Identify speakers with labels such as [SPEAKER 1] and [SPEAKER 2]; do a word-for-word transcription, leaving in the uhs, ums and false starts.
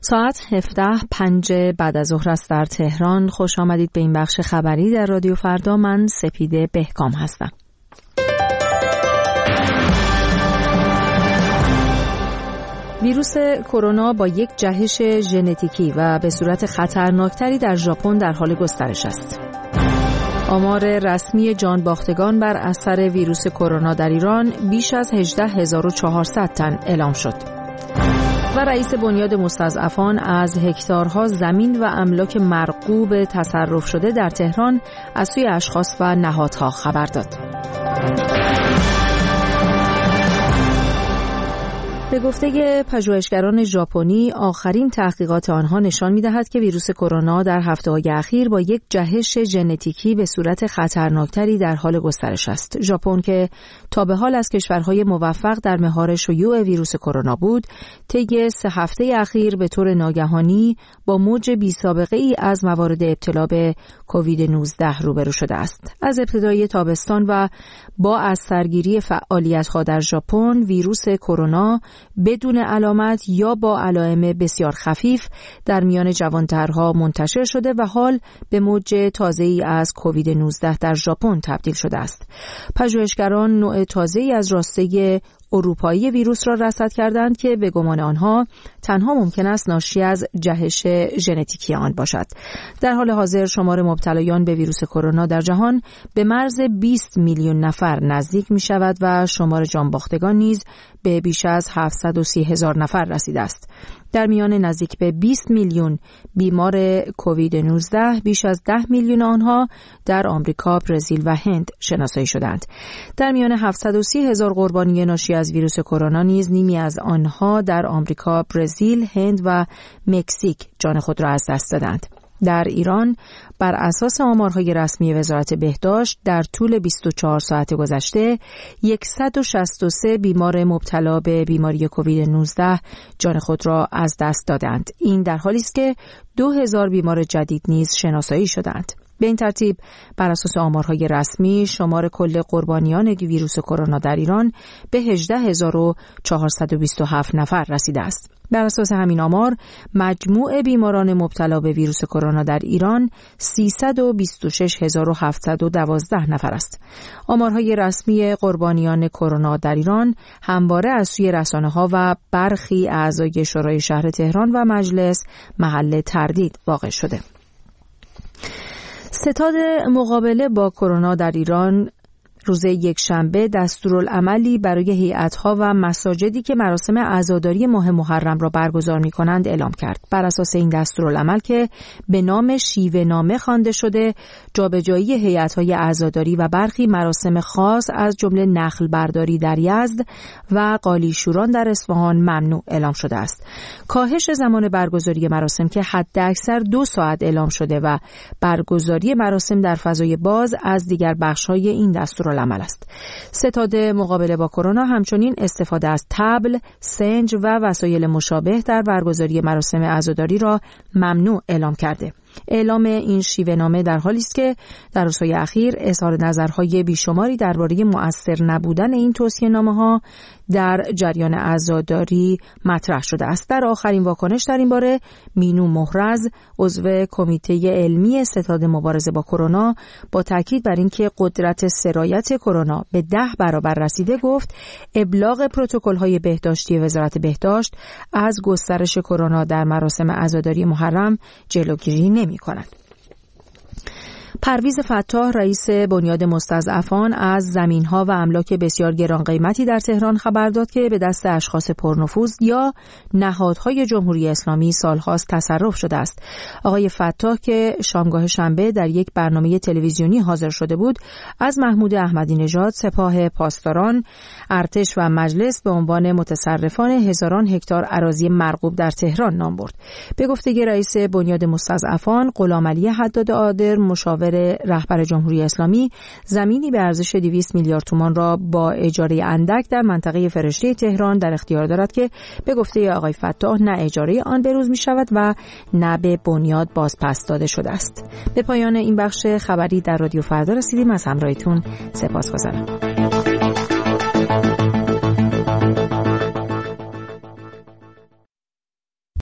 [SPEAKER 1] ساعت هفده و پنج بعد از ظهر است در تهران. خوش آمدید به این بخش خبری در رادیو فردا. من سپیده بهکام هستم. ویروس کرونا با یک جهش ژنتیکی و به صورت خطرناکتری در ژاپن در حال گسترش است. آمار رسمی جانباختگان بر اثر ویروس کرونا در ایران بیش از هجده هزار و چهارصد تن اعلام شد. و رئیس بنیاد مستضعفان از هکتارها زمین و املاک مرغوب تصرف شده در تهران از سوی اشخاص و نهادها خبر داد. به گفته پژوهشگران ژاپنی، آخرین تحقیقات آنها نشان می‌دهد که ویروس کرونا در هفته‌های اخیر با یک جهش ژنتیکی به صورت خطرناکتری در حال گسترش است. ژاپن که تا به حال از کشورهای موفق در مهار شیوع ویروس کرونا بود، طی سه هفته اخیر به طور ناگهانی با موج بی‌سابقه‌ای از موارد ابتلا به کووید نوزده روبرو شده است. از ابتدای تابستان و با از سرگیری فعالیت‌ها در ژاپن، ویروس کرونا بدون علامت یا با علائم بسیار خفیف در میان جوانترها منتشر شده و حال به موج تازه‌ای از کووید نوزده در ژاپن تبدیل شده است. پژوهشگران نوع تازه‌ای از راسته اروپایی ویروس را رصد کردند که به گمان آنها تنها ممکن است ناشی از جهش ژنتیکی آن باشد. در حال حاضر شمار مبتلایان به ویروس کرونا در جهان به مرز بیست میلیون نفر نزدیک می شود و شمار جانباختگان نیز به بیش از هفتصد و سی هزار نفر رسیده است. در میان نزدیک به بیست میلیون بیمار کووید نوزده، بیش از ده میلیون آنها در آمریکا، برزیل و هند شناسایی شدند. در میان هفتصد و سی هزار قربانی ناشی از ویروس کرونا نیز نیمی از آنها در آمریکا، برزیل، هند و مکزیک جان خود را از دست دادند. در ایران بر اساس آمارهای رسمی وزارت بهداشت در طول بیست و چهار ساعت گذشته صد و شصت و سه بیمار مبتلا به بیماری کووید نوزده جان خود را از دست دادند. این در حالی است که دو هزار بیمار جدید نیز شناسایی شدند. به این ترتیب بر اساس آمارهای رسمی شمار کل قربانیان ویروس کرونا در ایران به هجده هزار و چهارصد و بیست و هفت نفر رسیده است. بر اساس همین آمار مجموع بیماران مبتلا به ویروس کرونا در ایران سیصد و بیست و شش هزار و هفتصد و دوازده نفر است. آمارهای رسمی قربانیان کرونا در ایران همواره از سوی رسانه‌ها و برخی اعضای شورای شهر تهران و مجلس محل تردید واقع شده. ستاد مقابله با کرونا در ایران روز یکشنبه دستورالعملی برای هیئت‌ها و مساجدی که مراسم عزاداری ماه محرم را برگزار می‌کنند اعلام کرد. بر اساس این دستورالعمل که به نام شیوه نامه خوانده شده، جابجایی هیئت‌های عزاداری و برخی مراسم خاص از جمله نخل برداری در یزد و قالیشوران در اصفهان ممنوع اعلام شده است. کاهش زمان برگزاری مراسم که حداکثر دو ساعت اعلام شده و برگزاری مراسم در فضای باز از دیگر بخش‌های این دستور عمل است. ستاد مقابله با کرونا همچنین استفاده از طبل، سنج و وسایل مشابه در برگزاری مراسم عزاداری را ممنوع اعلام کرده. اعلام این شیوه نامه در حالی است که در روزهای اخیر اظهار نظرهای بیشماری درباره مؤثر نبودن این توصیه نامه ها در جریان عزاداری مطرح شده است. در آخرین واکنش در این باره مینو مهرز، عضو کمیته علمی ستاد مبارزه با کرونا، با تاکید بر اینکه قدرت سرایت کرونا به ده برابر رسیده گفت ابلاغ پروتکل‌های بهداشتی وزارت بهداشت از گسترش کرونا در مراسم عزاداری محرم جلوگیری نمی‌کند. پرویز فتاح، رئیس بنیاد مستضعفان، از زمین‌ها و املاک بسیار گران قیمتی در تهران خبر داد که به دست اشخاص پرنفوذ یا نهادهای جمهوری اسلامی سال‌هاست تصرف شده است. آقای فتاح که شامگاه شنبه در یک برنامه تلویزیونی حاضر شده بود، از محمود احمدی نژاد، سپاه پاسداران، ارتش و مجلس به عنوان متصرفان هزاران هکتار اراضی مرغوب در تهران نام برد. به گفته رئیس بنیاد مستضعفان غلامعلی حداد قادر، مشاور رهبر جمهوری اسلامی، زمینی به ارزش دویست میلیارد تومان را با اجاره اندک در منطقه فرشته تهران در اختیار دارد که به گفته آقای فتاح نه اجاره آن بروز می شود و نه به بنیاد بازپس داده شده است. به پایان این بخش خبری در رادیو فردا رسیدیم. از همراهیتون سپاسگزارم.